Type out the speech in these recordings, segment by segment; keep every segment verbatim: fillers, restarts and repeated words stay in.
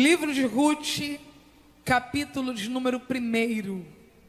Livro de Ruth, capítulo de número primeiro.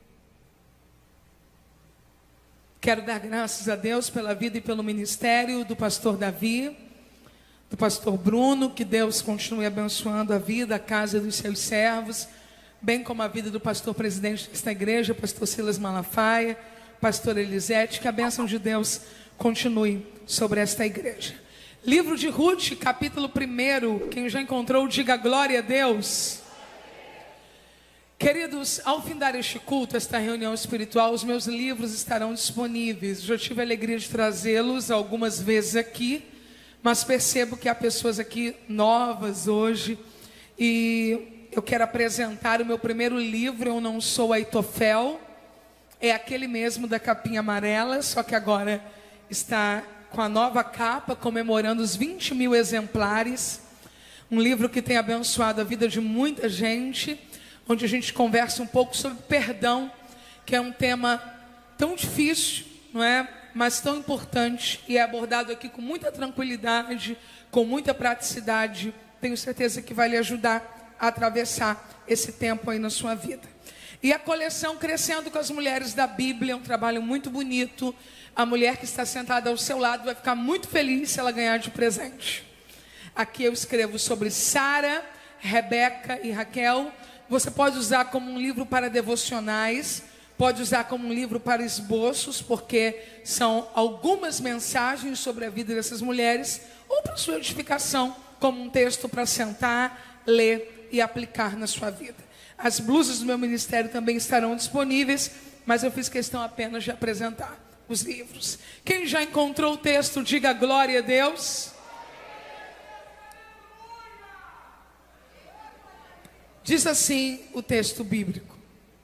Quero dar graças a Deus pela vida e pelo ministério do pastor Davi, do pastor Bruno, que Deus continue abençoando a vida, a casa dos seus servos, bem como a vida do pastor presidente desta igreja, pastor Silas Malafaia, pastor Elisete, que a bênção de Deus continue sobre esta igreja. Livro de Ruth, capítulo primeiro, quem já encontrou, diga glória a Deus. Queridos, ao findar este culto, esta reunião espiritual, os meus livros estarão disponíveis. Já tive a alegria de trazê-los algumas vezes aqui, mas percebo que há pessoas aqui novas hoje, e eu quero apresentar o meu primeiro livro, Eu Não Sou Aitofel. É aquele mesmo da capinha amarela, só que agora está com a nova capa, comemorando os vinte mil exemplares. Um livro que tem abençoado a vida de muita gente, onde a gente conversa um pouco sobre perdão, que é um tema tão difícil, não é? Mas tão importante, e é abordado aqui com muita tranquilidade, com muita praticidade. Tenho certeza que vai lhe ajudar a atravessar esse tempo aí na sua vida. E a coleção Crescendo com as Mulheres da Bíblia é um trabalho muito bonito. A mulher que está sentada ao seu lado vai ficar muito feliz se ela ganhar de presente. Aqui eu escrevo sobre Sara, Rebeca e Raquel. Você pode usar como um livro para devocionais, pode usar como um livro para esboços, porque são algumas mensagens sobre a vida dessas mulheres, ou para sua edificação, como um texto para sentar, ler e aplicar na sua vida. As blusas do meu ministério também estarão disponíveis, mas eu fiz questão apenas de apresentar os livros. Quem já encontrou o texto, diga glória a Deus. Diz assim o texto bíblico: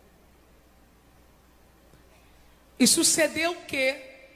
e sucedeu que,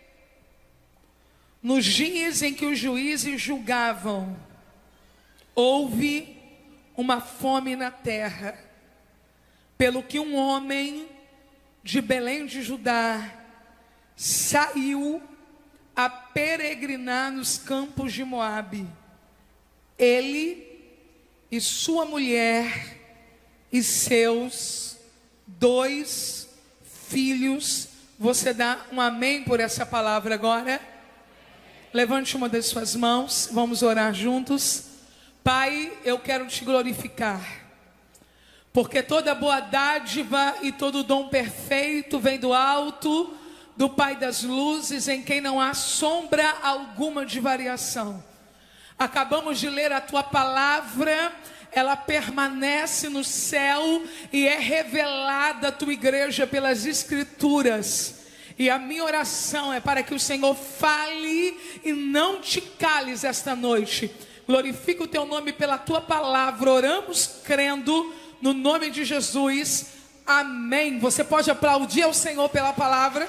nos dias em que os juízes julgavam, houve uma fome na terra, pelo que um homem de Belém de Judá saiu a peregrinar nos campos de Moabe. Ele e sua mulher e seus dois filhos. Você dá um amém por essa palavra agora? Levante uma das suas mãos, vamos orar juntos. Pai, eu quero te glorificar, porque toda boa dádiva e todo dom perfeito vem do alto, do Pai das luzes, em quem não há sombra alguma de variação. Acabamos de ler a tua palavra, ela permanece no céu e é revelada à tua igreja pelas escrituras. E a minha oração é para que o Senhor fale e não te cales esta noite. Glorifica o teu nome pela tua palavra. Oramos crendo no nome de Jesus. Amém. Você pode aplaudir ao Senhor pela palavra?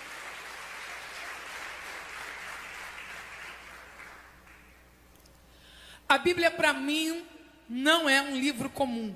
A Bíblia para mim não é um livro comum.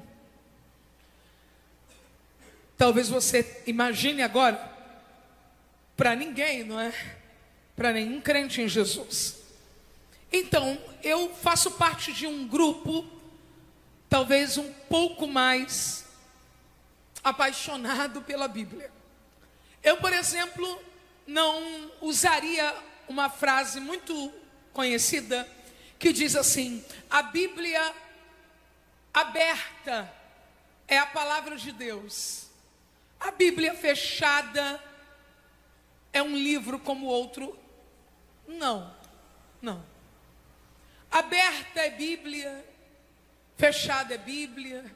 Talvez você imagine agora, para ninguém, não é? Para nenhum crente em Jesus. Então, eu faço parte de um grupo, talvez um pouco mais apaixonado pela Bíblia. Eu, por exemplo, não usaria uma frase muito conhecida, que diz assim: a Bíblia aberta é a palavra de Deus. A Bíblia fechada é um livro como outro. Não, não. Aberta é Bíblia, fechada é Bíblia,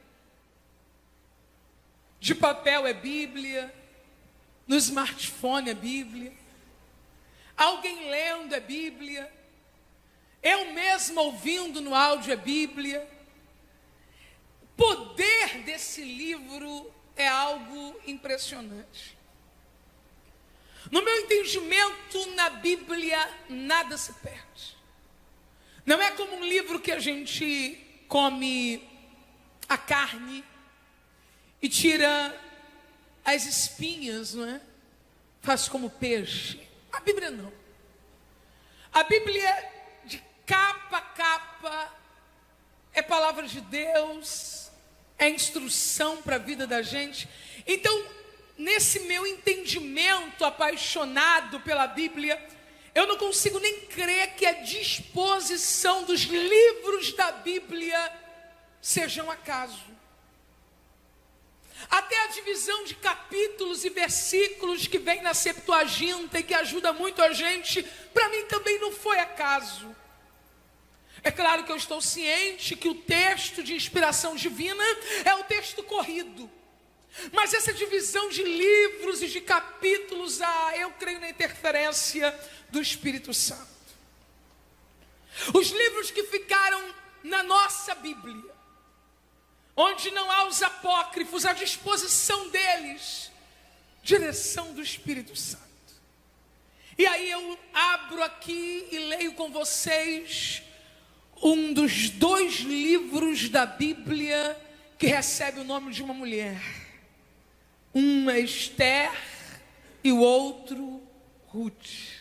de papel é Bíblia, no smartphone é Bíblia, alguém lendo é Bíblia, eu mesmo ouvindo no áudio é Bíblia. O poder desse livro é algo impressionante. No meu entendimento, na Bíblia nada se perde. Não é como um livro que a gente come a carne e tira as espinhas, não é? Faz como peixe. A Bíblia não. A Bíblia, de capa a capa, é palavra de Deus, é instrução para a vida da gente. Então, nesse meu entendimento apaixonado pela Bíblia, eu não consigo nem crer que a disposição dos livros da Bíblia seja um acaso. Até a divisão de capítulos e versículos que vem na Septuaginta e que ajuda muito a gente, para mim também não foi acaso. É claro que eu estou ciente que o texto de inspiração divina é o texto corrido. Mas essa divisão de livros e de capítulos, ah, eu creio na interferência do Espírito Santo. Os livros que ficaram na nossa Bíblia, onde não há os apócrifos, a disposição deles, direção do Espírito Santo. E aí eu abro aqui e leio com vocês um dos dois livros da Bíblia que recebe o nome de uma mulher. Um é Esther e o outro Ruth.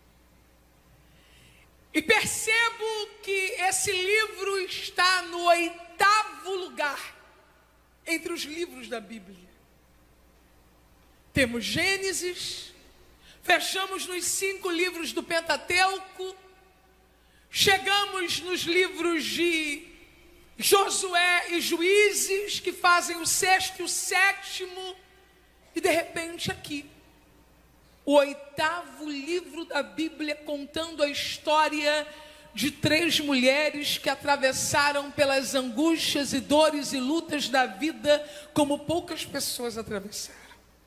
E percebo que esse livro está no oitavo lugar entre os livros da Bíblia. Temos Gênesis, fechamos nos cinco livros do Pentateuco, chegamos nos livros de Josué e Juízes, que fazem o sexto e o sétimo, e de repente aqui, o oitavo livro da Bíblia contando a história de três mulheres que atravessaram pelas angústias e dores e lutas da vida como poucas pessoas atravessaram.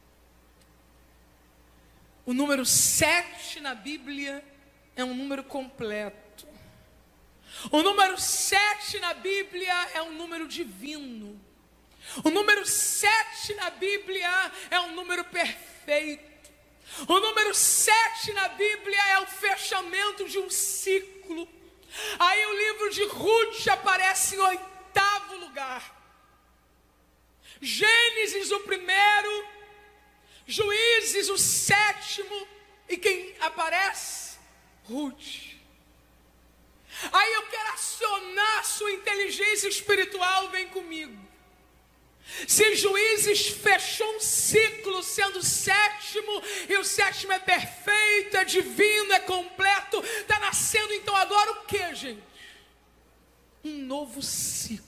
O número sete na Bíblia é um número completo. O número sete na Bíblia é um número divino. O número sete na Bíblia é um número perfeito. O número sete na Bíblia é o fechamento de um ciclo. Aí o livro de Ruth aparece em oitavo lugar. Gênesis o primeiro, Juízes o sétimo, e quem aparece? Ruth. Aí eu quero acionar a sua inteligência espiritual, vem comigo. Se Juízes fechou um ciclo sendo o sétimo, e o sétimo é perfeito, é divino, é completo, está nascendo então agora o que, gente? Um novo ciclo.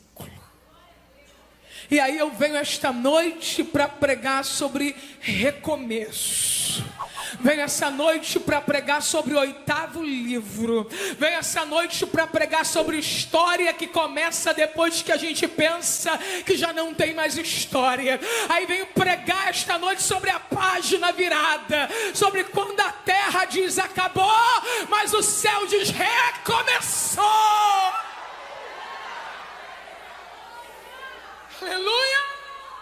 E aí eu venho esta noite para pregar sobre recomeço. Venho essa noite para pregar sobre o oitavo livro. Venho essa noite para pregar sobre história que começa depois que a gente pensa que já não tem mais história. Aí venho pregar esta noite sobre a página virada, sobre quando a terra diz acabou, mas o céu diz recomeçou. Aleluia.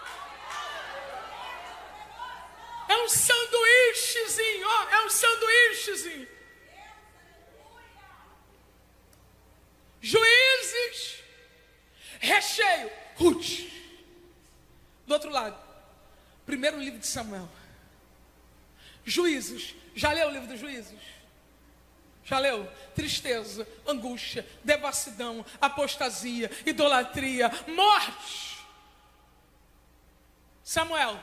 É um sanduíchezinho, ó, é um sanduíchezinho. Juízes, recheio, Ruth. Do outro lado, primeiro livro de Samuel. Juízes, já leu o livro dos Juízes? Já leu? Tristeza, angústia, devassidão, apostasia, idolatria, morte. Samuel,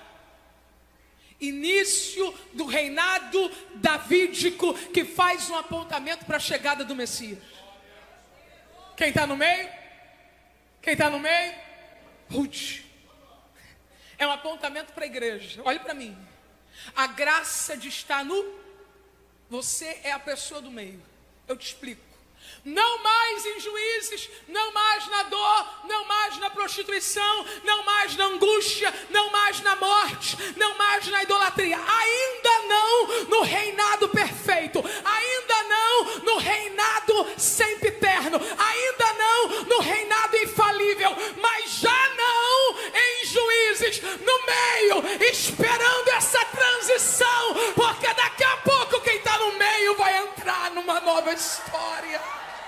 início do reinado davídico, que faz um apontamento para a chegada do Messias. Quem está no meio? Quem está no meio? Ruth. É um apontamento para a igreja. Olhe para mim. A graça de estar no... Você é a pessoa do meio. Eu te explico. Não mais em Juízes, não mais na dor, não mais na prostituição, não mais na angústia, não mais na morte, não mais na idolatria. Ainda não no reinado perfeito, ainda não no reinado sempiterno, ainda não no reinado infalível, mas já não em Juízes, no meio, esperando essa transição, porque daqui a pouco quem está no meio vai entrar numa nova história.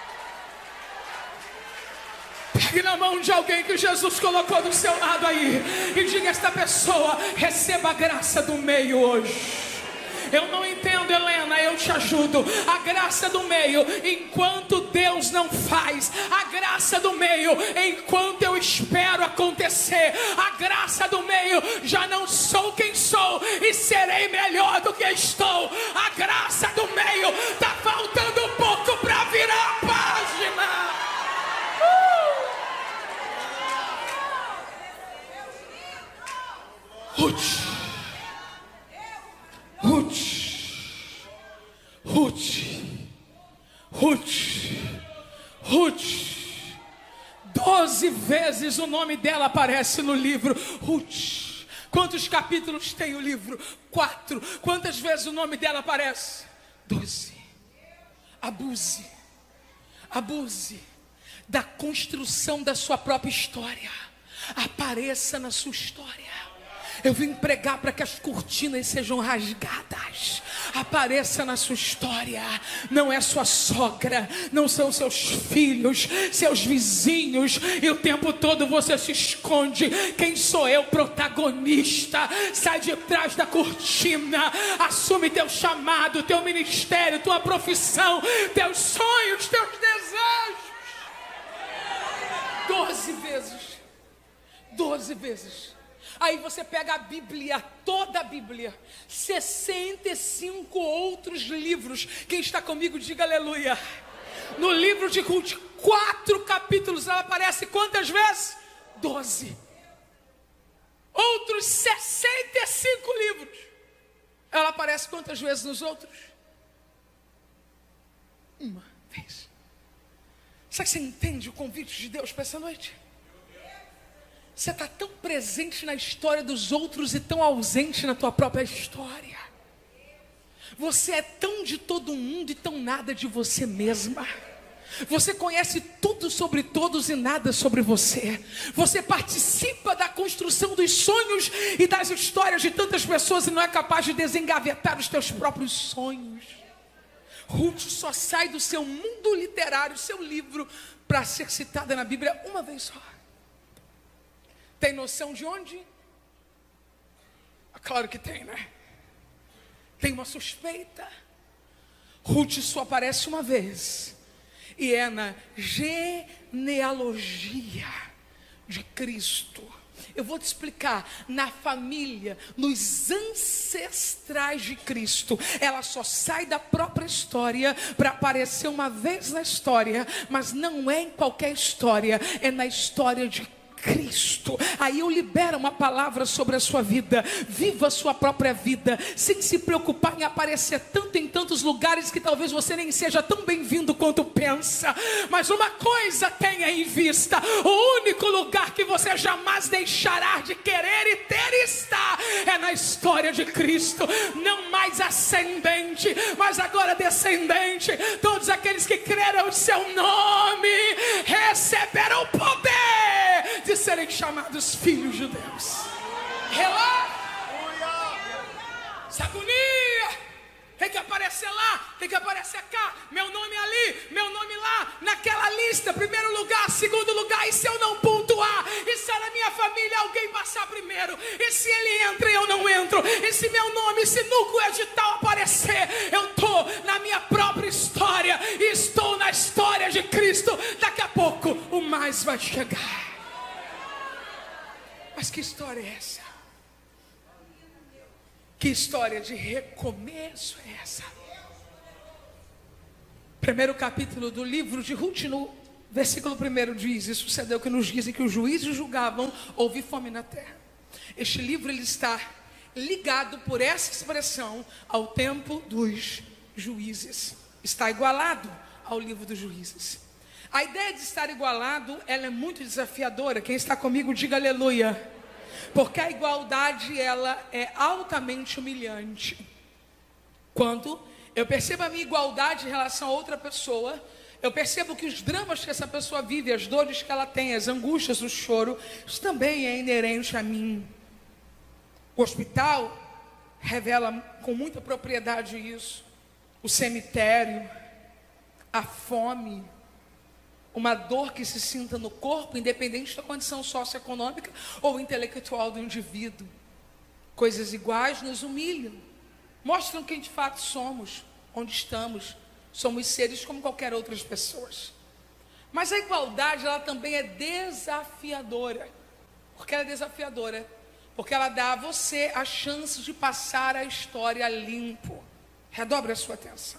Pegue na mão de alguém que Jesus colocou do seu lado aí e diga a esta pessoa: receba a graça do meio hoje. Eu não entendo, Helena, eu te ajudo. A graça do meio, enquanto Deus não faz. A graça do meio, enquanto eu espero acontecer. A graça do meio, já não sou quem sou e serei melhor do que estou. A graça do meio, está faltando um pouco para virar a página. Ruth, Ruth, Ruth, Ruth, Ruth. Doze vezes o nome dela aparece no livro. Ruth. Quantos capítulos tem o livro? Quatro. Quantas vezes o nome dela aparece? Doze. Abuse. Abuse da construção da sua própria história. Apareça na sua história. Eu vim pregar para que as cortinas sejam rasgadas. Apareça na sua história. Não é sua sogra, não são seus filhos, seus vizinhos, e o tempo todo você se esconde. Quem sou eu, protagonista? Sai de trás da cortina. Assume teu chamado, teu ministério, tua profissão, teus sonhos, teus desejos. Doze vezes. Doze vezes. Aí você pega a Bíblia, toda a Bíblia, sessenta e cinco outros livros. Quem está comigo, diga aleluia. No livro de Ruth, quatro capítulos, ela aparece quantas vezes? Doze. Outros sessenta e cinco livros, ela aparece quantas vezes nos outros? Uma vez. Será que você entende o convite de Deus para essa noite? Você está tão presente na história dos outros e tão ausente na tua própria história. Você é tão de todo mundo e tão nada de você mesma. Você conhece tudo sobre todos e nada sobre você. Você participa da construção dos sonhos e das histórias de tantas pessoas e não é capaz de desengavetar os teus próprios sonhos. Ruth só sai do seu mundo literário, seu livro, para ser citada na Bíblia uma vez só. Tem noção de onde? Claro que tem, né? Tem uma suspeita. Ruth só aparece uma vez. E é na genealogia de Cristo. Eu vou te explicar. Na família, nos ancestrais de Cristo, ela só sai da própria história para aparecer uma vez na história. Mas não é em qualquer história, é na história de Cristo. Cristo. Aí eu libero uma palavra sobre a sua vida. Viva a sua própria vida, sem se preocupar em aparecer tanto em tantos lugares que talvez você nem seja tão bem-vindo quanto pensa. Mas uma coisa tenha em vista: o único lugar que você jamais deixará de querer e ter estar é na história de Cristo. Não mais ascendente, mas agora descendente. Todos aqueles que creram em seu nome receberam o poder de serem chamados filhos de Deus. Relaxa. Sagunia. Tem que aparecer lá, tem que aparecer cá. Meu nome ali, meu nome lá, naquela lista. Primeiro lugar, segundo lugar. E se eu não pontuar? E se na minha família alguém passar primeiro? E se ele entra e eu não entro? E se meu nome, se no edital aparecer? Eu estou na minha própria história e estou na história de Cristo. Daqui a pouco o mais vai chegar. Mas que história é essa? Que história de recomeço é essa? Primeiro capítulo do livro de Ruth, no versículo primeiro diz: e sucedeu que nos dizem que os juízes julgavam, houve fome na terra. Este livro ele está ligado por essa expressão ao tempo dos juízes. Está igualado ao livro dos juízes. A ideia de estar igualado, ela é muito desafiadora. Quem está comigo, diga aleluia. Porque a igualdade, ela é altamente humilhante. Quando eu percebo a minha igualdade em relação a outra pessoa, eu percebo que os dramas que essa pessoa vive, as dores que ela tem, as angústias, o choro, isso também é inerente a mim. O hospital revela com muita propriedade isso. O cemitério, a fome, uma dor que se sinta no corpo, independente da condição socioeconômica ou intelectual do indivíduo. Coisas iguais nos humilham. mostram quem de fato somos, onde estamos. Somos seres como qualquer outras pessoas. Mas a igualdade, ela também é desafiadora. Por que ela é desafiadora? Porque ela dá a você a chance de passar a história limpo. Redobre a sua atenção.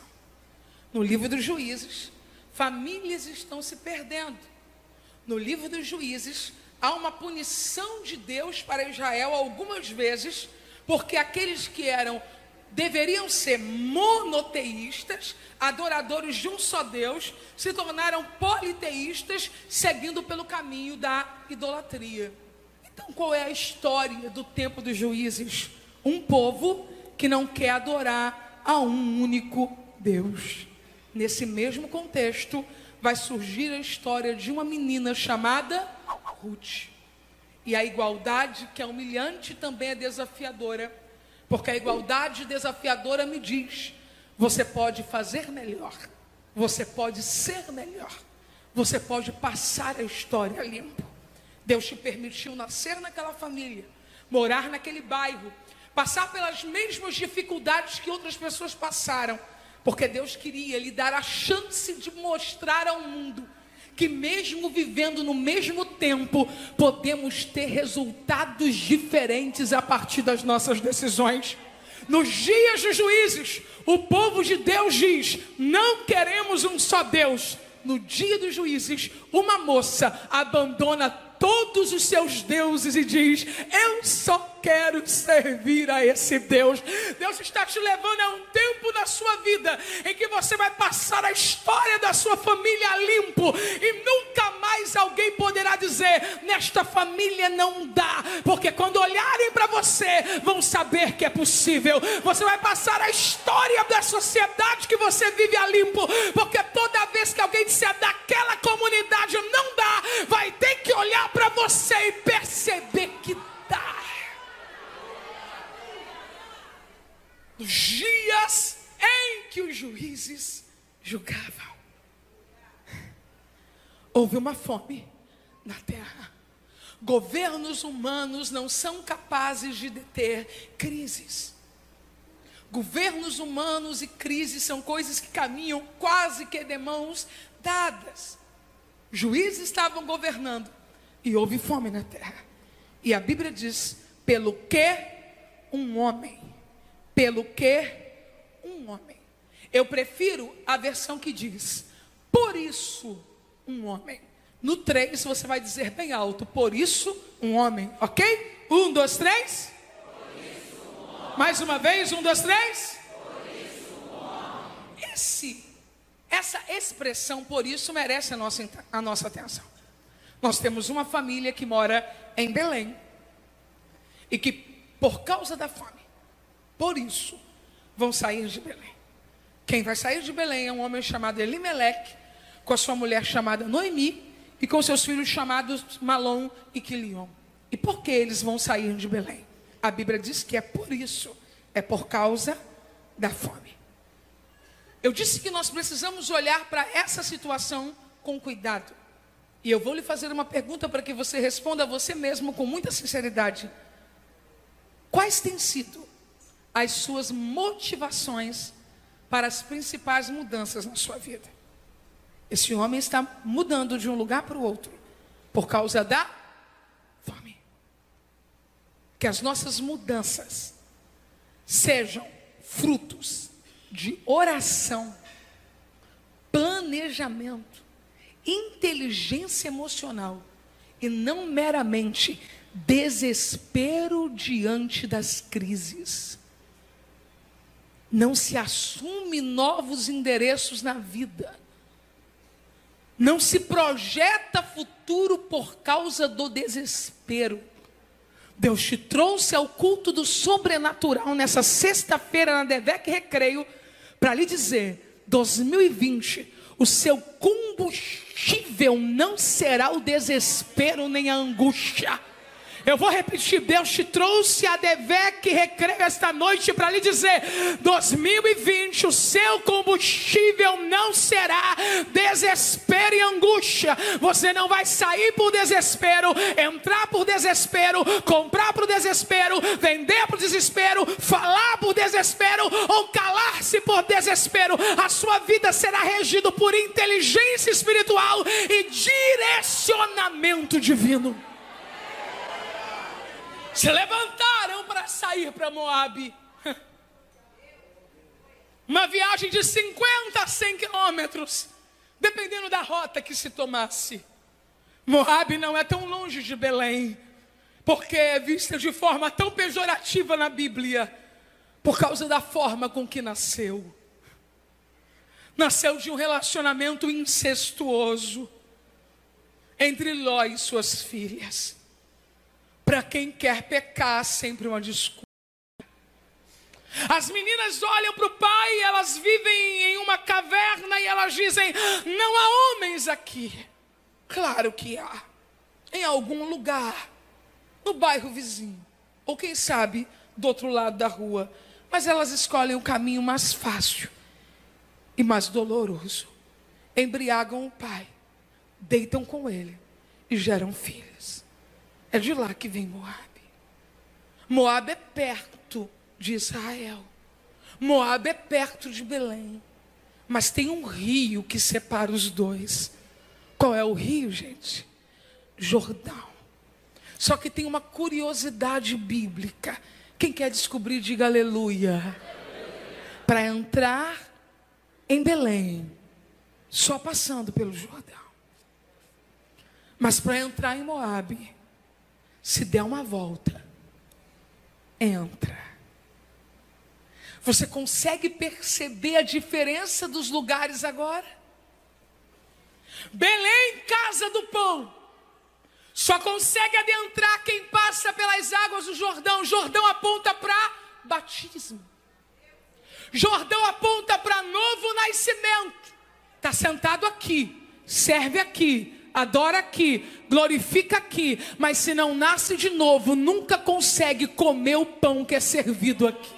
No livro dos Juízes, famílias estão se perdendo. No livro dos Juízes, há uma punição de Deus para Israel algumas vezes, porque aqueles que eram, deveriam ser monoteístas, adoradores de um só Deus, se tornaram politeístas, seguindo pelo caminho da idolatria. Então, qual é a história do tempo dos Juízes? Um povo que não quer adorar a um único Deus. Nesse mesmo contexto, vai surgir a história de uma menina chamada Ruth. E a igualdade, que é humilhante, também é desafiadora. Porque a igualdade desafiadora me diz: você pode fazer melhor, você pode ser melhor, você pode passar a história limpo. Deus te permitiu nascer naquela família, morar naquele bairro, passar pelas mesmas dificuldades que outras pessoas passaram, porque Deus queria lhe dar a chance de mostrar ao mundo que mesmo vivendo no mesmo tempo, podemos ter resultados diferentes a partir das nossas decisões. Nos dias dos Juízes, o povo de Deus diz: não queremos um só Deus. No dia dos Juízes, uma moça abandona todos os seus deuses e diz: eu só quero servir a esse Deus. Deus está te levando a um tempo da sua vida em que você vai passar a história da sua família limpo, e nunca mais alguém poderá dizer: nesta família não dá, porque quando olharem para você, vão saber que é possível. Você vai passar a história da sociedade que você vive a limpo, porque toda vez que alguém disser daquela comunidade não dá, vai ter que olhar para você e perceber que dá. Nos dias em que os juízes julgavam, houve uma fome na terra. Governos humanos não são capazes de deter crises. Governos humanos e crises são coisas que caminham quase que de mãos dadas. Juízes estavam governando e houve fome na terra. E a Bíblia diz: pelo que um homem. Pelo que um homem. Eu prefiro a versão que diz: por isso um homem. No três você vai dizer bem alto: por isso um homem, ok? Um, dois, três. Por isso um homem. Mais uma vez, um, dois, três. Por isso um homem. Esse, essa expressão por isso merece a nossa, a nossa atenção. Nós temos uma família que mora em Belém e que, por causa da fome, por isso, vão sair de Belém. Quem vai sair de Belém é um homem chamado Elimeleque, com a sua mulher chamada Noemi, e com seus filhos chamados Malom e Quilion. E por que eles vão sair de Belém? A Bíblia diz que é por isso, é por causa da fome. Eu disse que nós precisamos olhar para essa situação com cuidado. E eu vou lhe fazer uma pergunta para que você responda a você mesmo com muita sinceridade. Quais têm sido as suas motivações para as principais mudanças na sua vida? Esse homem está mudando de um lugar para o outro por causa da fome. Que as nossas mudanças sejam frutos de oração, planejamento, inteligência emocional e não meramente desespero diante das crises. Não se assume novos endereços na vida. Não se projeta futuro por causa do desespero. Deus te trouxe ao culto do sobrenatural nessa sexta-feira na Devec Recreio para lhe dizer: dois mil e vinte, o seu combustível não será o desespero nem a angústia. Eu vou repetir, Deus te trouxe a Devec Recreio esta noite para lhe dizer, dois mil e vinte, o seu combustível não será desespero e angústia. Você não vai sair por desespero, entrar por desespero, comprar por desespero, vender por desespero, falar por desespero ou calar-se por desespero. A sua vida será regida por inteligência espiritual e direcionamento divino. Se levantaram para sair para Moabe. Uma viagem de cinquenta a cem quilômetros, dependendo da rota que se tomasse. Moabe não é tão longe de Belém, porque é vista de forma tão pejorativa na Bíblia, por causa da forma com que nasceu. Nasceu de um relacionamento incestuoso entre Ló e suas filhas. Para quem quer pecar, sempre uma desculpa. As meninas olham para o pai, elas vivem em uma caverna e elas dizem, não há homens aqui. Claro que há, em algum lugar, no bairro vizinho, ou quem sabe, do outro lado da rua. Mas elas escolhem o caminho mais fácil e mais doloroso. Embriagam o pai, deitam com ele e geram filhos. É de lá que vem Moabe. Moabe é perto de Israel. Moabe é perto de Belém. Mas tem um rio que separa os dois. Qual é o rio, gente? Jordão. Só que tem uma curiosidade bíblica. Quem quer descobrir, diga aleluia. Para entrar em Belém, só passando pelo Jordão. Mas para entrar em Moabe, se der uma volta, entra. Você consegue perceber a diferença dos lugares agora? Belém, casa do pão. Só consegue adentrar quem passa pelas águas do Jordão. Jordão aponta para batismo. Jordão aponta para novo nascimento. Está sentado aqui, serve aqui, adora aqui, glorifica aqui, mas se não nasce de novo, nunca consegue comer o pão que é servido aqui.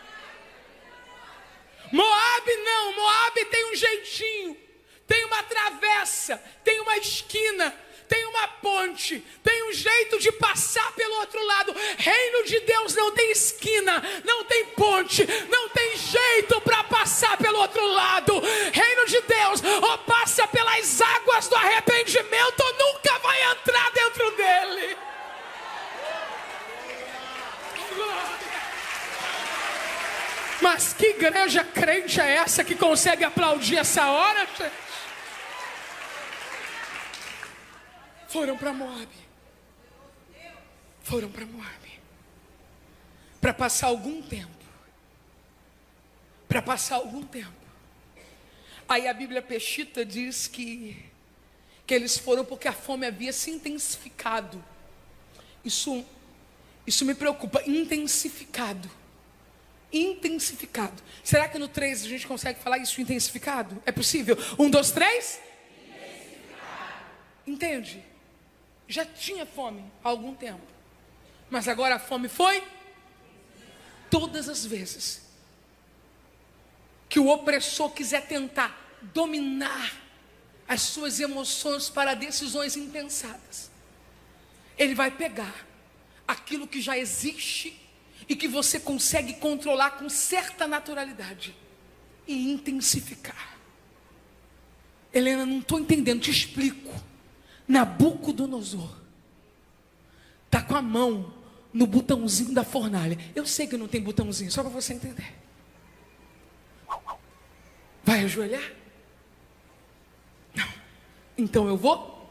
Moabe não, Moabe tem um jeitinho, tem uma travessa, tem uma esquina, tem uma ponte, tem um jeito de passar pelo outro lado. Reino de Deus não tem esquina, não tem ponte, não tem jeito para passar pelo outro lado. Reino de Deus ou passa pelas águas do arrependimento ou nunca vai entrar dentro dele. Mas que igreja crente é essa que consegue aplaudir essa hora, gente? Foram para Moabe. Foram para Moabe. Para passar algum tempo. Para passar algum tempo. Aí a Bíblia Peshita diz que, que eles foram porque a fome havia se intensificado. Isso, isso me preocupa. Intensificado. Intensificado. Será que no três a gente consegue falar isso intensificado? É possível? Um, dois, três? Intensificado. Entende? Já tinha fome há algum tempo. Mas agora a fome foi? Todas as vezes que o opressor quiser tentar dominar as suas emoções para decisões impensadas, ele vai pegar aquilo que já existe e que você consegue controlar com certa naturalidade e intensificar. Helena, não estou entendendo, te explico. Nabucodonosor está com a mão no botãozinho da fornalha. Eu sei que não tem botãozinho, só para você entender. Vai ajoelhar? Não. Então eu vou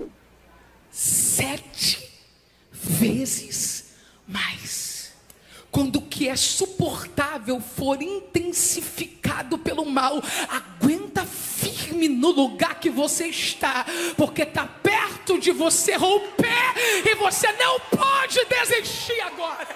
sete vezes mais. Quando o que é suportável for intensificado pelo mal, aguenta firme no lugar que você está, porque está perto de você romper e você não pode desistir agora.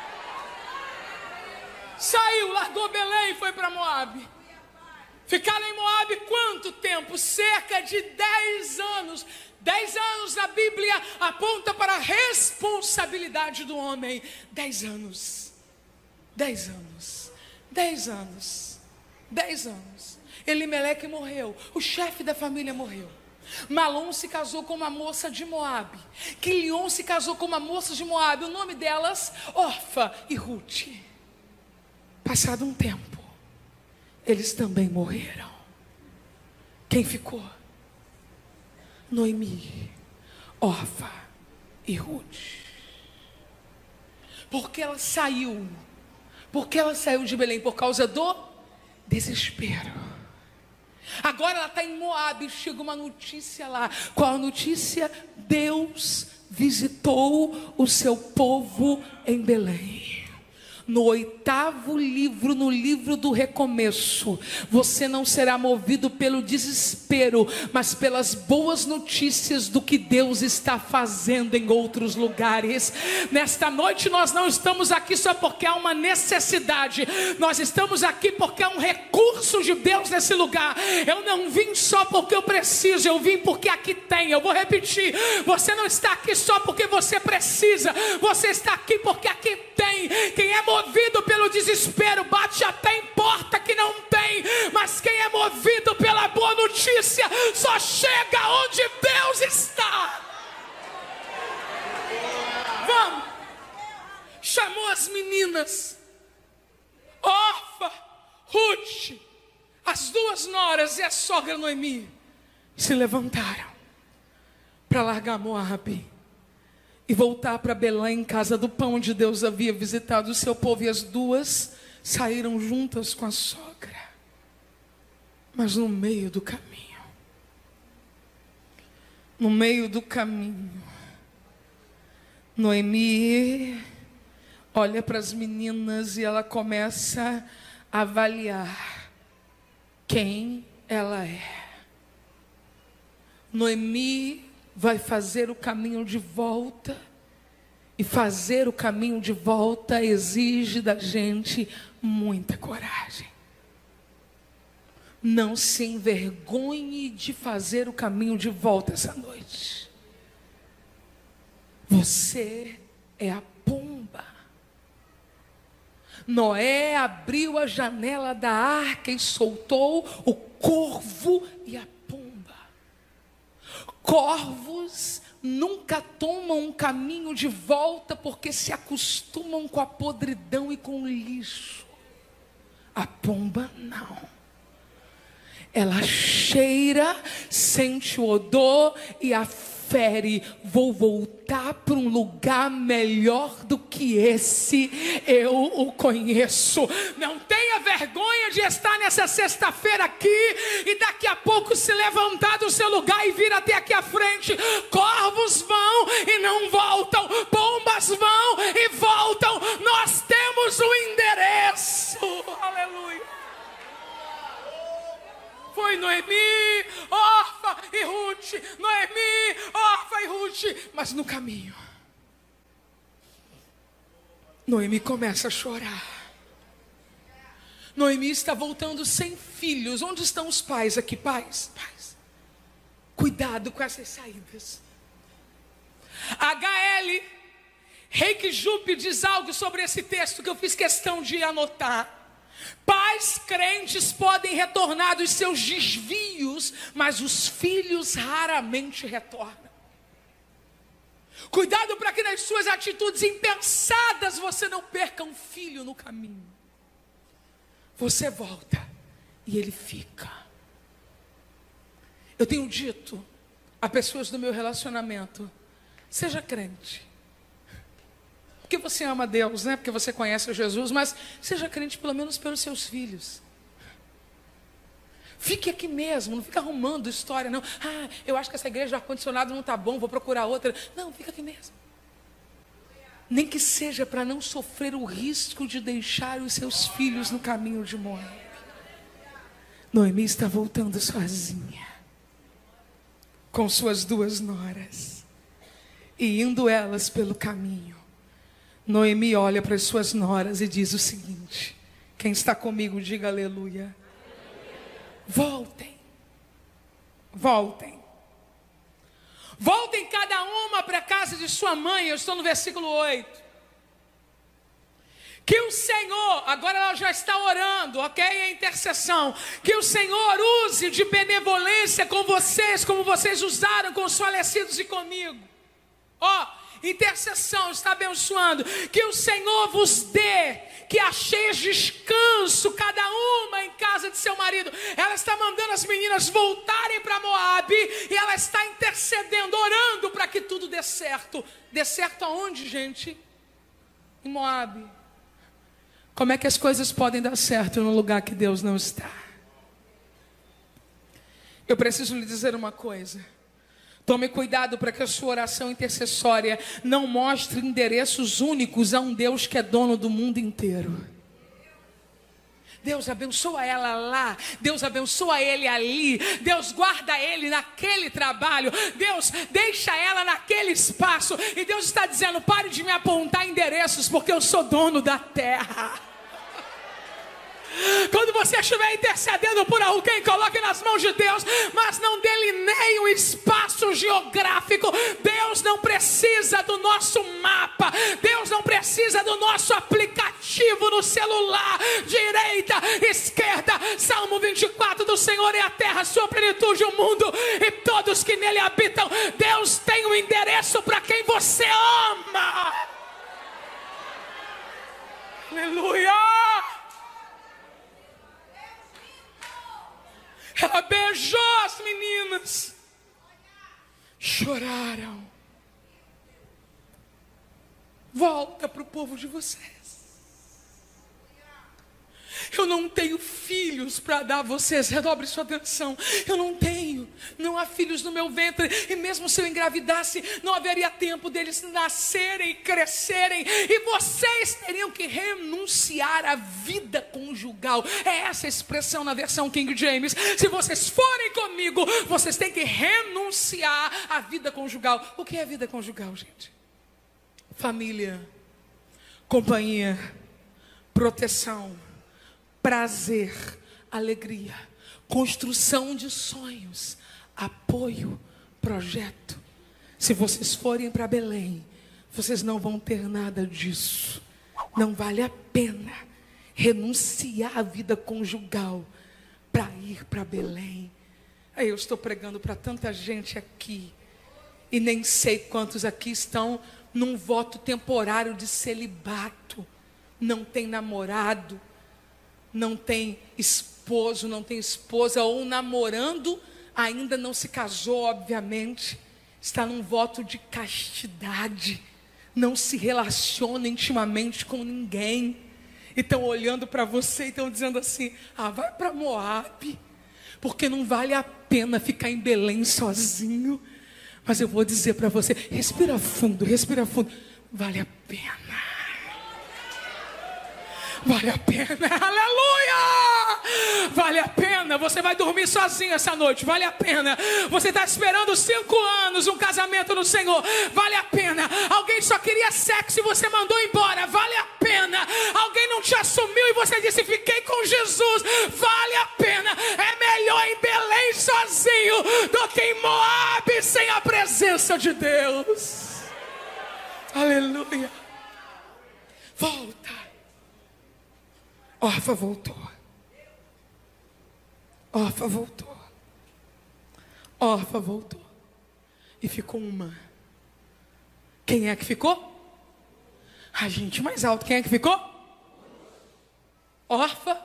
Saiu, largou Belém e foi para Moabe. Ficaram em Moabe quanto tempo? Cerca de dez anos. Dez anos na Bíblia aponta para a responsabilidade do homem. Dez anos. Dez anos. Dez anos. Dez anos. Elimeleque morreu. O chefe da família morreu. Malom se casou com uma moça de Moabe. Quilion se casou com uma moça de Moabe. O nome delas, Orfa e Ruth. Passado um tempo, eles também morreram. Quem ficou? Noemi, Orfa e Ruth. Porque ela saiu. Porque ela saiu de Belém? Por causa do desespero. Agora ela está em Moabe. Chega uma notícia lá. Qual a notícia? Deus visitou o seu povo em Belém. No oitavo livro, no livro do recomeço, você não será movido pelo desespero, mas pelas boas notícias do que Deus está fazendo em outros lugares. Nesta noite nós não estamos aqui só porque há uma necessidade, nós estamos aqui porque há um recurso de Deus nesse lugar. Eu não vim só porque eu preciso, eu vim porque aqui tem. Eu vou repetir, você não está aqui só porque você precisa, você está aqui porque aqui tem. Quem é movido pelo desespero bate até em porta que não tem, mas quem é movido pela boa notícia só chega onde Deus está. Vamos. Chamou as meninas, Orfa, Ruth, as duas noras e a sogra Noemi, se levantaram para largar Moabe e voltar para Belém, casa do pão, onde Deus havia visitado o seu povo. E as duas saíram juntas com a sogra. Mas no meio do caminho, no meio do caminho, Noemi olha para as meninas e ela começa a avaliar quem ela é. Noemi vai fazer o caminho de volta, e fazer o caminho de volta exige da gente muita coragem. Não se envergonhe de fazer o caminho de volta essa noite. Você é a pomba. Noé abriu a janela da arca e soltou o corvo e a pomba. Corvos nunca tomam um caminho de volta porque se acostumam com a podridão e com o lixo. A pomba não. Ela cheira, sente o odor e afere. Vou voltar para um lugar melhor do que esse. Eu o conheço. Não tenha vergonha de estar nessa sexta-feira aqui e daqui a pouco se levantar do seu lugar e vir até aqui à frente. Corvos vão e não voltam. Pombas vão e voltam. Nós temos o endereço. Aleluia. Foi Noemi, Orfa e Ruth. Noemi, Orfa e Ruth. Mas no caminho, Noemi começa a chorar. Noemi está voltando sem filhos. Onde estão os pais aqui? Pais, pais. Cuidado com essas saídas. H L Reikjup diz algo sobre esse texto que eu fiz questão de anotar. Pais crentes podem retornar dos seus desvios, mas os filhos raramente retornam. Cuidado para que nas suas atitudes impensadas você não perca um filho no caminho. Você volta e ele fica. Eu tenho dito a pessoas do meu relacionamento: seja crente. Porque você ama Deus, né? Porque você conhece Jesus, mas seja crente pelo menos pelos seus filhos. Fique aqui mesmo, não fica arrumando história, não. Ah, eu acho que essa igreja de ar-condicionado não está bom, vou procurar outra. Não, fica aqui mesmo. Nem que seja para não sofrer o risco de deixar os seus filhos no caminho de Moabe. Noemi está voltando sozinha, com suas duas noras, e indo elas pelo caminho. Noemi olha para as suas noras e diz o seguinte: quem está comigo, diga aleluia. Voltem, voltem, Voltem cada uma para a casa de sua mãe. Eu estou no versículo oito. Que o Senhor, agora ela já está orando, ok? É intercessão. Que o Senhor use de benevolência com vocês, como vocês usaram com os falecidos e comigo. Ó, oh, intercessão, está abençoando. Que o Senhor vos dê, que acheis descanso, cada uma em casa de seu marido. Ela está mandando as meninas voltarem para Moabe, e ela está intercedendo, orando para que tudo dê certo. Dê certo aonde, gente? Em Moabe. Como é que as coisas podem dar certo num lugar que Deus não está? Eu preciso lhe dizer uma coisa. Tome cuidado para que a sua oração intercessória não mostre endereços únicos a um Deus que é dono do mundo inteiro. Deus abençoa ela lá, Deus abençoa ele ali, Deus guarda ele naquele trabalho, Deus deixa ela naquele espaço. E Deus está dizendo: pare de me apontar endereços, porque eu sou dono da terra. Quando você estiver intercedendo por alguém, coloque nas mãos de Deus, mas não delineie um espaço geográfico. Deus não precisa do nosso mapa, Deus não precisa do nosso aplicativo no celular, direita, esquerda. Salmo vinte e quatro: do Senhor é a terra, sua plenitude, o mundo e todos que nele habitam. Deus tem um endereço para quem você ama. Aleluia! Ela beijou as meninas, choraram. Volta para o povo de vocês. Eu não tenho filhos para dar a vocês, redobre sua atenção. Eu não tenho, não há filhos no meu ventre. E mesmo se eu engravidasse, não haveria tempo deles nascerem e crescerem. E vocês teriam que renunciar à vida conjugal. É essa a expressão na versão King James. Se vocês forem comigo, vocês têm que renunciar à vida conjugal. O que é vida conjugal, gente? Família, companhia, proteção, prazer, alegria, construção de sonhos, apoio, projeto. Se vocês forem para Belém, vocês não vão ter nada disso. Não vale a pena renunciar à vida conjugal para ir para Belém. Aí eu estou pregando para tanta gente aqui, e nem sei quantos aqui estão num voto temporário de celibato. Não tem namorado, não tem esposo, não tem esposa, ou namorando, ainda não se casou, obviamente, está num voto de castidade, não se relaciona intimamente com ninguém, e estão olhando para você e estão dizendo assim: ah, vai para Moabe, porque não vale a pena ficar em Belém sozinho. Mas eu vou dizer para você, respira fundo, respira fundo, vale a pena. Vale a pena, aleluia! Vale a pena, você vai dormir sozinho essa noite, vale a pena. Você está esperando cinco anos, um casamento no Senhor, vale a pena. Alguém só queria sexo e você mandou embora, vale a pena. Alguém não te assumiu e você disse: fiquei com Jesus, vale a pena. É melhor em Belém sozinho do que em Moabe sem a presença de Deus. Aleluia. Volta. Orfa voltou. Orfa voltou. Orfa voltou. E ficou uma. Quem é que ficou? A gente mais alto. Quem é que ficou? Orfa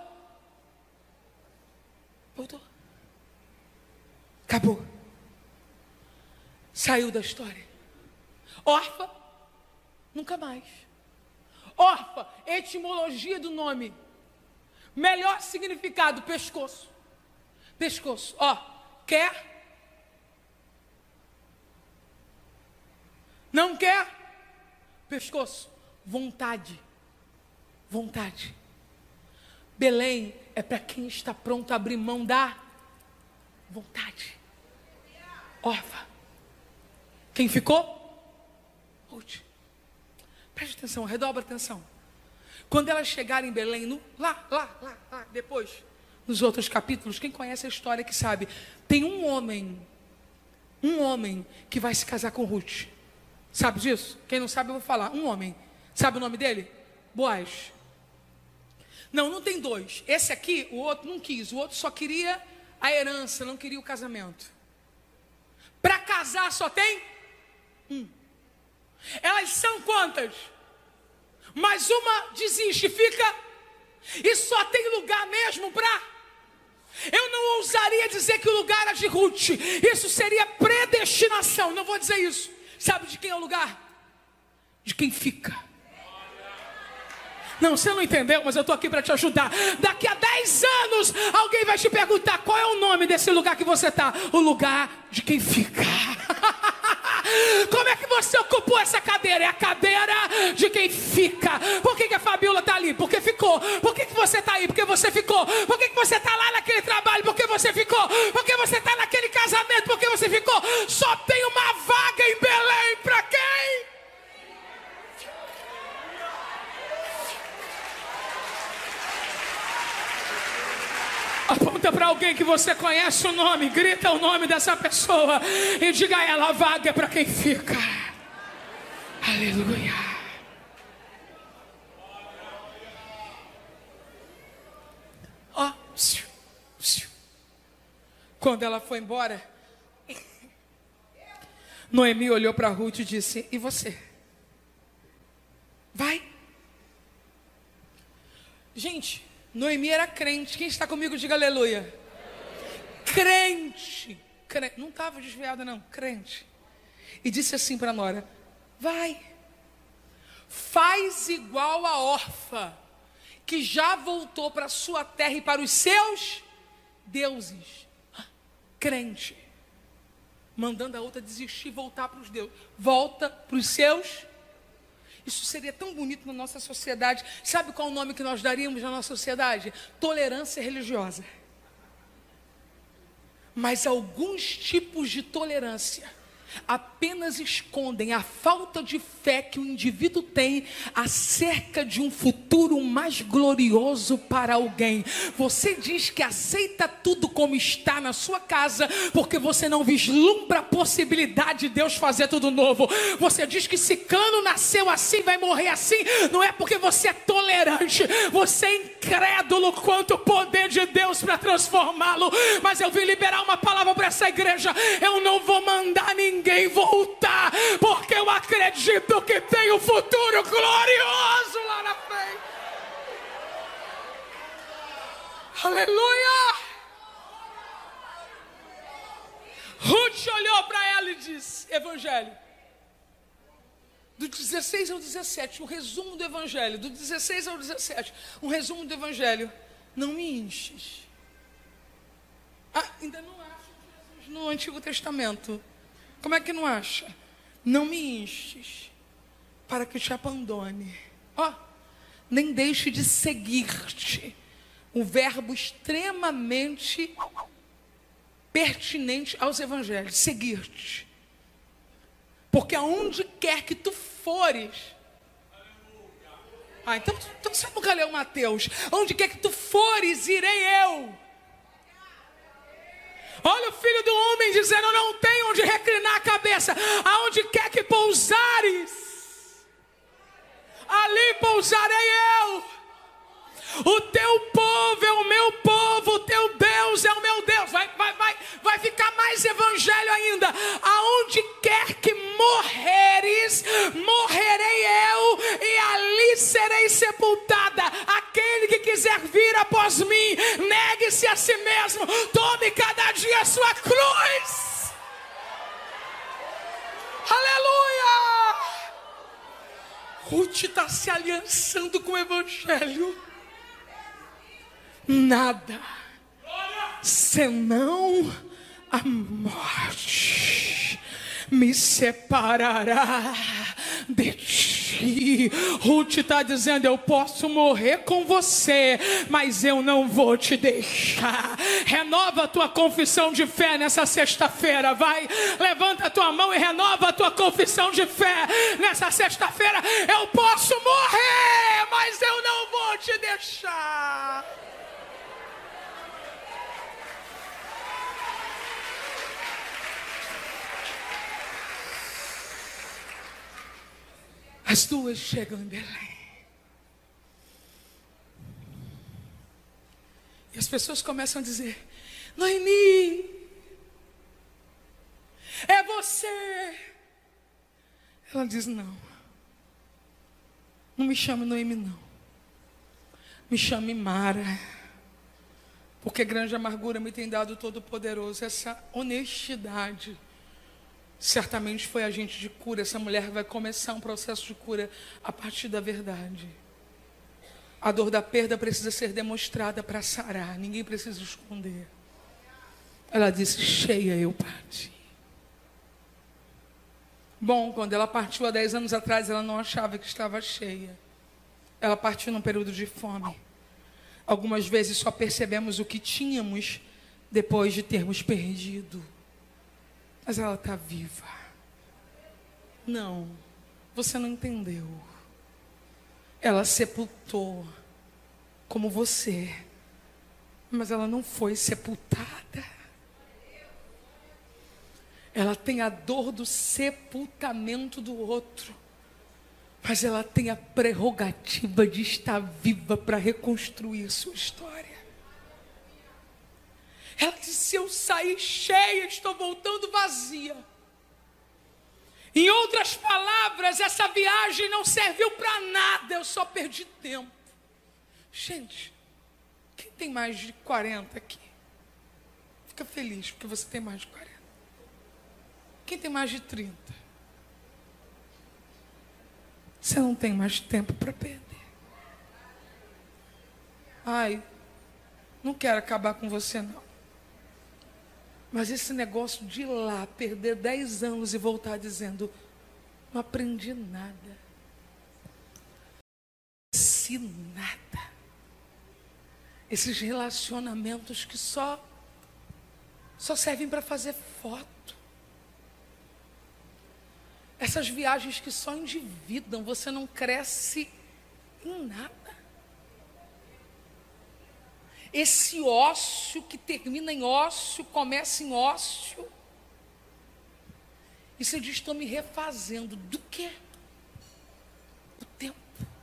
voltou. Acabou. Saiu da história. Orfa, nunca mais. Orfa, etimologia do nome. Melhor significado: pescoço. Pescoço, ó, quer? Não quer? Pescoço, vontade. Vontade. Belém é para quem está pronto a abrir mão da vontade. Orfa. Quem ficou? Ruth. Preste atenção, redobra atenção. Quando elas chegarem em Belém, no, lá, lá, lá, lá, depois, nos outros capítulos, quem conhece a história que sabe, tem um homem um homem que vai se casar com Ruth. Sabe disso? Quem não sabe eu vou falar. Um homem. Sabe o nome dele? Boaz. Não, não tem dois. Esse aqui, o outro não quis. O outro só queria a herança, não queria o casamento. Para casar só tem um. Elas são quantas? Mas uma desiste, fica. E só tem lugar mesmo para. Eu não ousaria dizer que o lugar era de Ruth. Isso seria predestinação. Não vou dizer isso. Sabe de quem é o lugar? De quem fica. Não, você não entendeu, mas eu estou aqui para te ajudar. Daqui a dez anos, alguém vai te perguntar qual é o nome desse lugar que você está. O lugar de quem fica. Como é que você ocupou essa cadeira? É a cadeira de quem fica. Por que, que a Fabiola está ali? Porque ficou. Por que, que você está aí? Porque você ficou. Por que, que você está lá naquele trabalho? Porque você ficou. Por que você está naquele casamento? Porque você ficou. Só tem uma vaga em Belém. Para quem? Aponta para alguém que você conhece o nome, grita o nome dessa pessoa e diga a ela: a vaga é para quem fica. Aleluia. Ó, oh. Quando ela foi embora, Noemi olhou para Ruth e disse: e você? Vai. Gente, Noemi era crente. Quem está comigo, diga aleluia. Crente. crente. Não estava desviada não, crente. E disse assim para a nora: vai, faz igual a órfã, que já voltou para a sua terra e para os seus deuses. Crente. Mandando a outra desistir e voltar para os deuses. Volta para os seus. Isso seria tão bonito na nossa sociedade. Sabe qual é o nome que nós daríamos na nossa sociedade? Tolerância religiosa. Mas alguns tipos de tolerância apenas escondem a falta de fé que o indivíduo tem acerca de um futuro mais glorioso para alguém. Você diz que aceita tudo como está na sua casa, porque você não vislumbra a possibilidade de Deus fazer tudo novo. Você diz que ciclano nasceu assim, vai morrer assim. Não é porque você é tolerante, você é incrédulo quanto o poder de Deus para transformá-lo. Mas eu vim liberar uma palavra para essa igreja. Eu não vou mandar ninguém Ninguém voltar, porque eu acredito que tem um futuro glorioso lá na frente. Aleluia. Ruth olhou para ela e disse: Evangelho do dezesseis ao dezessete, o resumo do Evangelho, do dezesseis ao dezessete, um resumo do Evangelho. Não me enches. Ah, ainda não acho Jesus no Antigo Testamento. Como é que não acha? Não me enches para que te abandone. Ó, oh, nem deixe de seguir-te. Um verbo extremamente pertinente aos evangelhos. Seguir-te. Porque aonde quer que tu fores. Ah, então, então você nunca leu Mateus. Aonde quer que tu fores, irei eu. Olha o Filho do Homem dizendo: eu não tenho onde reclinar a cabeça. Aonde quer que pousares, ali pousarei eu. O teu povo é o meu povo, o teu Deus é o meu Deus. Vai, vai, vai, vai ficar mais evangelho ainda. Aonde quer que morreres, morrerei eu, e ali serei sepultada. Aquele que quiser vir após mim, negue-se a si mesmo, tome cada dia a sua cruz. Aleluia! Ruth está se aliançando com o evangelho. Nada senão a morte me separará de ti. Ruth está dizendo: eu posso morrer com você, mas eu não vou te deixar. Renova a tua confissão de fé nessa sexta-feira. Vai, levanta a tua mão e renova a tua confissão de fé nessa sexta-feira. Eu posso morrer, mas eu não vou te deixar. As duas chegam em Belém. E as pessoas começam a dizer: Noemi, é você. Ela diz: não, não me chame Noemi não, me chame Mara, porque grande amargura me tem dado o Todo-Poderoso. Essa honestidade certamente foi agente de cura. Essa mulher vai começar um processo de cura a partir da verdade. A dor da perda precisa ser demonstrada para sarar. Ninguém precisa esconder. Ela disse: cheia eu parti. Bom, quando ela partiu há dez anos atrás, ela não achava que estava cheia. Ela partiu num período de fome. Algumas vezes só percebemos o que tínhamos depois de termos perdido. Mas ela está viva. Não, você não entendeu. Ela sepultou como você, mas ela não foi sepultada. Ela tem a dor do sepultamento do outro, mas ela tem a prerrogativa de estar viva para reconstruir sua história. Ela disse: eu saí cheia, estou voltando vazia. Em outras palavras, essa viagem não serviu para nada, eu só perdi tempo. Gente, quem tem mais de quarenta aqui? Fica feliz, porque você tem mais de quarenta. Quem tem mais de trinta? Você não tem mais tempo para perder. Ai, não quero acabar com você não. Mas esse negócio de ir lá, perder dez anos e voltar dizendo: não aprendi nada. Não sei nada. Esses relacionamentos que só, só servem para fazer foto. Essas viagens que só endividam, você não cresce em nada. Esse ócio que termina em ócio, começa em ócio. E você diz: estou me refazendo. Do quê? O tempo.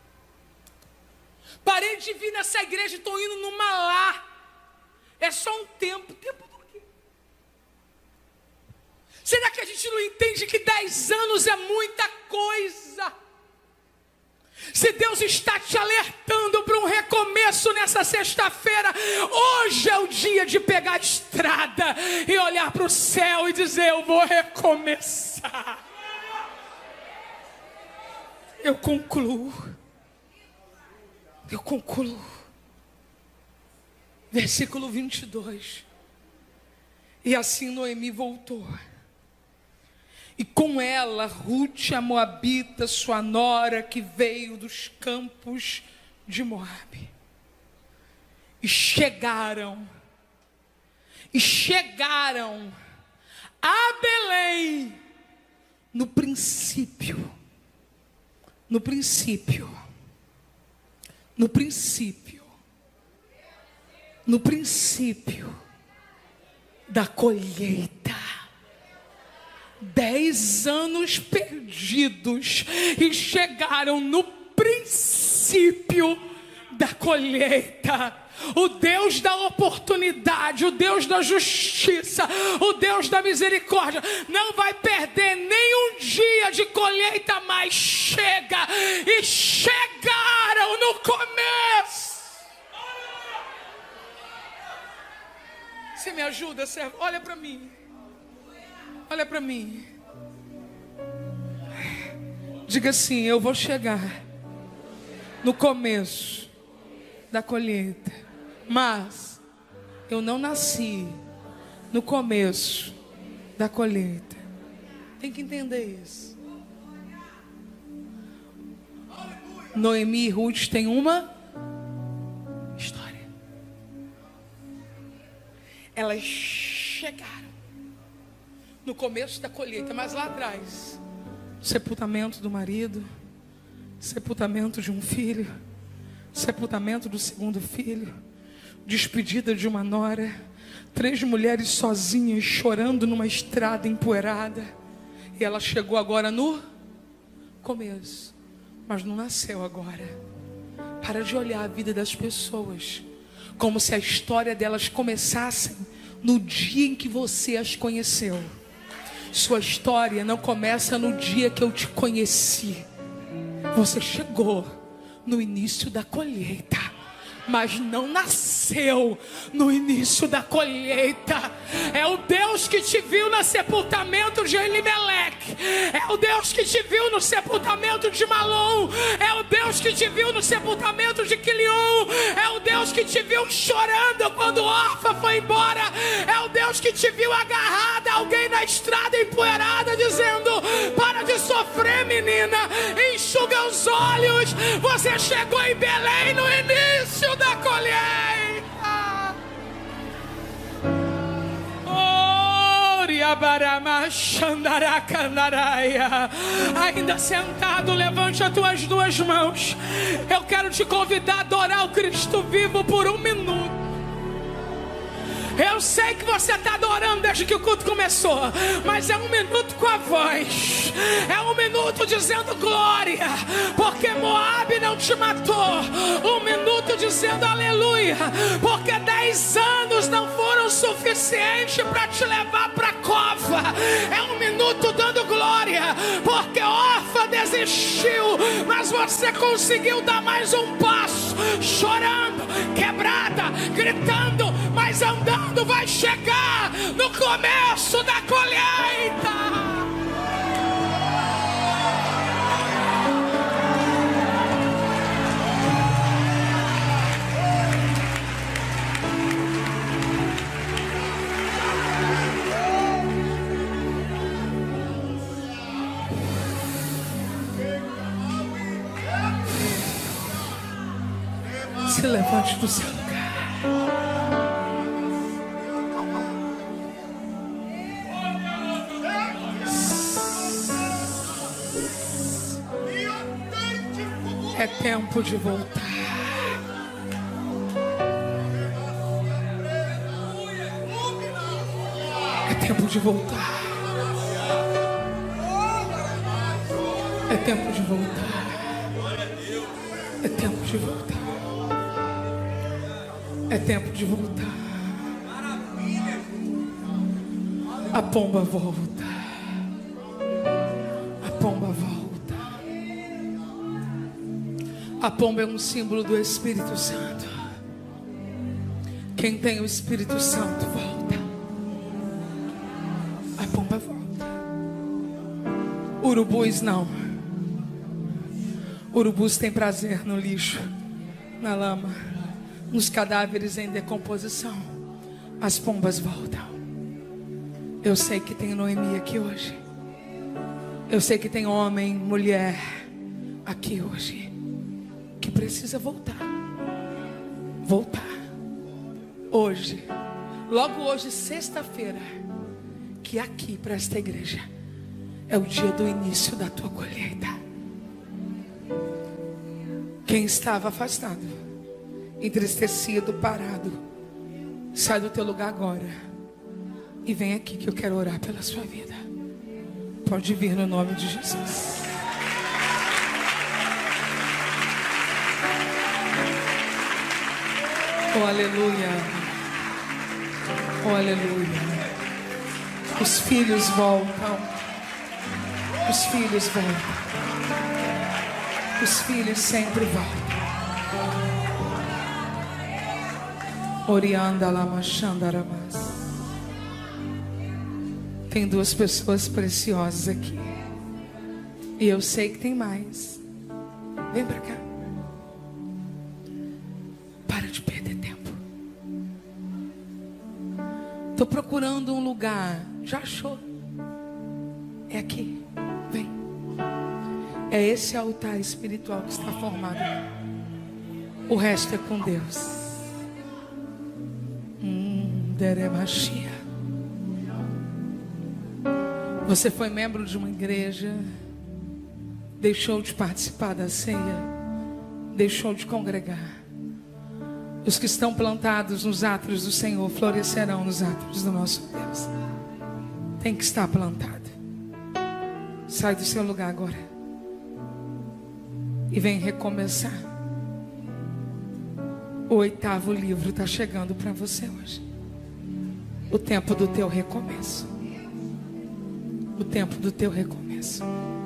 Parei de vir nessa igreja e estou indo numa lá. É só um tempo. Tempo do quê? Será que a gente não entende que dez anos é muita coisa? Se Deus está te alertando para um recomeço nessa sexta-feira, hoje é o dia de pegar a estrada e olhar para o céu e dizer: eu vou recomeçar. Eu concluo. Eu concluo. Versículo vinte e dois. E assim Noemi voltou. E com ela, Rute, a Moabita, sua nora, que veio dos campos de Moabe. E chegaram, e chegaram a Belém, no princípio, no princípio, no princípio, no princípio da colheita. Dez anos perdidos e chegaram no princípio da colheita. O Deus da oportunidade, o Deus da justiça, o Deus da misericórdia não vai perder nem um dia de colheita, mas chega. E chegaram no começo. Você me ajuda, servo? Olha para mim. Olha para mim. Diga assim: eu vou chegar no começo da colheita, mas eu não nasci no começo da colheita. Tem que entender isso. Noemi e Ruth têm uma história. Elas chegaram no começo da colheita, mas lá atrás, sepultamento do marido, sepultamento de um filho, sepultamento do segundo filho, despedida de uma nora, três mulheres sozinhas chorando numa estrada empoeirada. E ela chegou agora no começo. mas não nasceu agora. Para de olhar a vida das pessoas como se a história delas começasse no dia em que você as conheceu. Sua história não começa no dia que eu te conheci. Você chegou no início da colheita, mas não nasceu no início da colheita. É o Deus que te viu no sepultamento de Elimeleque. É o Deus que te viu no sepultamento de Malom. É o Deus que te viu no sepultamento de Quilion. É o Deus que te viu chorando quando Orfa foi embora. É o Deus que te viu agarrada, alguém na estrada empoeirada, dizendo: para de sofrer, menina, enxuga os olhos. Você chegou em Belém no início da colheita. Ainda sentado, levante as tuas duas mãos. Eu quero te convidar a adorar o Cristo vivo por um minuto. Eu sei que você está adorando desde que o culto começou, mas é um minuto com a voz. É um minuto dizendo glória, porque Moabe não te matou. Um minuto dizendo aleluia, porque dez anos não foram suficientes para te levar para a cova. É um minuto dando glória, porque Orfa desistiu, mas você conseguiu dar mais um passo, chorando, quebrada, gritando, mas andando. Vai chegar no começo da colheita. Se levante do seu lugar. É tempo de voltar. É tempo de voltar. É tempo de voltar. É tempo de voltar. É tempo de voltar. A pomba volta. A pomba volta. A pomba é um símbolo do Espírito Santo. Quem tem o Espírito Santo volta. A pomba volta. Urubus não. Urubus tem prazer no lixo, na lama, nos cadáveres em decomposição. As pombas voltam. Eu sei que tem Noemi aqui hoje. Eu sei que tem homem, mulher aqui hoje que precisa voltar. Voltar. Hoje. Logo hoje, sexta-feira. Que aqui para esta igreja é o dia do início da tua colheita. Quem estava afastado, entristecido, parado, sai do teu lugar agora e vem aqui que eu quero orar pela sua vida. Pode vir no nome de Jesus. Oh, aleluia. Oh, aleluia. Os filhos voltam. Os filhos voltam. Os filhos sempre voltam. Orianda lama xandaramas. Tem duas pessoas preciosas aqui. E eu sei que tem mais. Vem pra cá. Para de perder tempo. Tô procurando um lugar. Já achou? É aqui. Vem. É esse altar espiritual que está formado. O resto é com Deus. Hum, Deremachia. Você foi membro de uma igreja, deixou de participar da ceia, deixou de congregar. Os que estão plantados nos átrios do Senhor florescerão nos átrios do nosso Deus. Tem que estar plantado. Sai do seu lugar agora. e vem recomeçar. O oitavo livro está chegando para você hoje. O tempo do teu recomeço. O tempo do teu recomeço.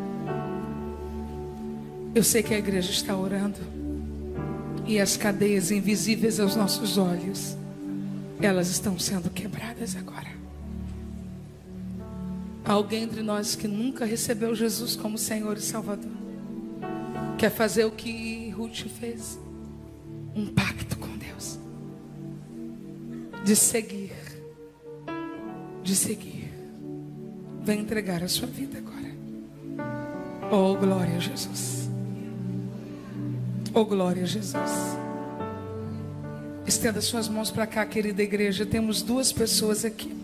Eu sei que a igreja está orando. E as cadeias invisíveis aos nossos olhos, elas estão sendo quebradas agora. Há alguém entre nós que nunca recebeu Jesus como Senhor e Salvador. Quer fazer o que Ruth fez. Um pacto com Deus. De seguir. De seguir. Vem entregar a sua vida agora. Oh, glória a Jesus. Oh, glória a Jesus. Estenda suas mãos para cá, querida igreja. Temos duas pessoas aqui.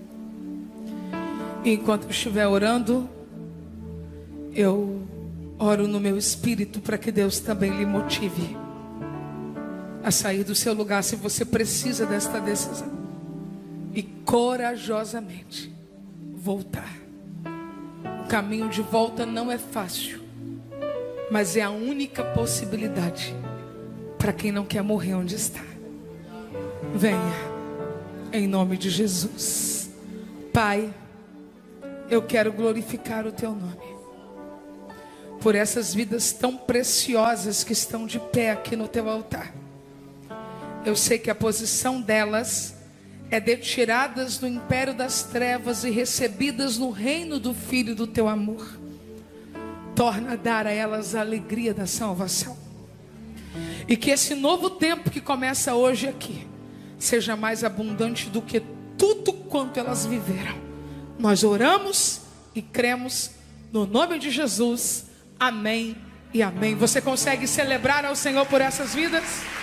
E enquanto eu estiver orando, eu oro no meu espírito para que Deus também lhe motive a sair do seu lugar, se você precisa desta decisão, e corajosamente voltar. O caminho de volta não é fácil, mas é a única possibilidade para quem não quer morrer onde está. Venha, em nome de Jesus. Pai, eu quero glorificar o teu nome por essas vidas tão preciosas que estão de pé aqui no teu altar. Eu sei que a posição delas é de tiradas do império das trevas e recebidas no reino do Filho do teu amor. Torna a dar a elas a alegria da salvação. E que esse novo tempo que começa hoje aqui seja mais abundante do que tudo quanto elas viveram. Nós oramos e cremos no nome de Jesus. Amém e amém. Você consegue celebrar ao Senhor por essas vidas?